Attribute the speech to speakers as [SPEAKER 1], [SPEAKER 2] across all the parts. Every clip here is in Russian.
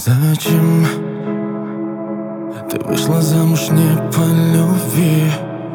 [SPEAKER 1] Зачем ты вышла замуж не по любви?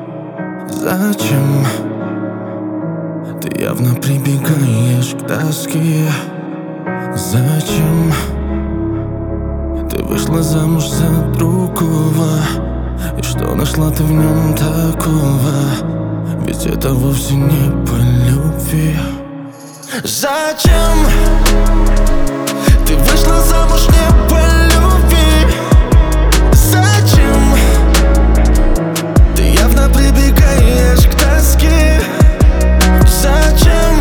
[SPEAKER 1] Зачем ты явно прибегаешь к тоске? Зачем ты вышла замуж за другого? И что нашла ты в нем такого? Ведь это вовсе не по любви. Зачем ты вышла замуж не по любви? Зачем ты явно прибегаешь к тоске? Зачем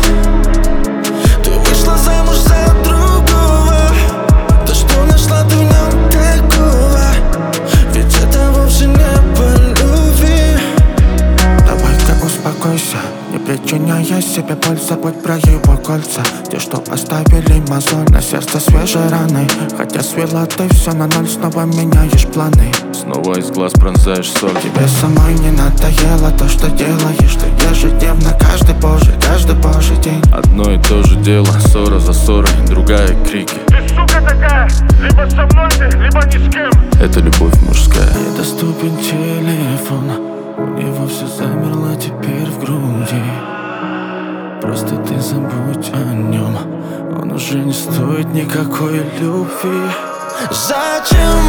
[SPEAKER 1] ты вышла замуж за другого? Да что нашла ты в нем такого? Ведь это вовсе не по любви.
[SPEAKER 2] Давай-ка успокойся, не причиняя себе боль, забудь про его кольца. Те, что оставили мозоль на сердце свежей раны. Хотя свела ты все на ноль, снова меняешь планы.
[SPEAKER 1] Снова из глаз пронзаешь соль.
[SPEAKER 2] Тебе самой не надоело то, что делаешь ты ежедневно, каждый божий день.
[SPEAKER 1] Одно и то же дело, ссора за ссорой, другая крики.
[SPEAKER 3] Ты сука такая, либо со мной ты, либо ни с кем.
[SPEAKER 1] Это любовь мужская. Недоступен телефон, у него все замерло теперь в груди. Просто ты забудь о нем, он уже не стоит никакой любви. Зачем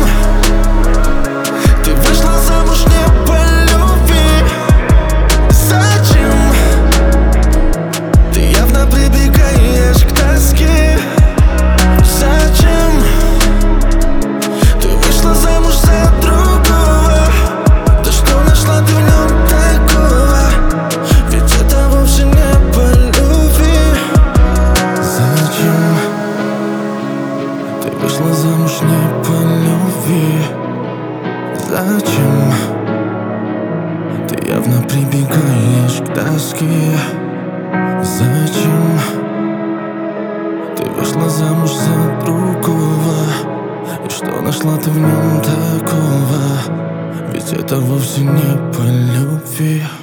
[SPEAKER 1] ты вышла замуж не по любви? Зачем ты явно прибегаешь к тоске? Зачем ты вышла замуж за другого? Да что нашла ты в нем такого? Ведь это вовсе не по любви. Зачем ты вышла замуж не по любви? Зачем ты явно прибегаешь к тоске? Зачем ты вышла замуж за другого? И что нашла ты в нем такого? Ведь это вовсе не по любви.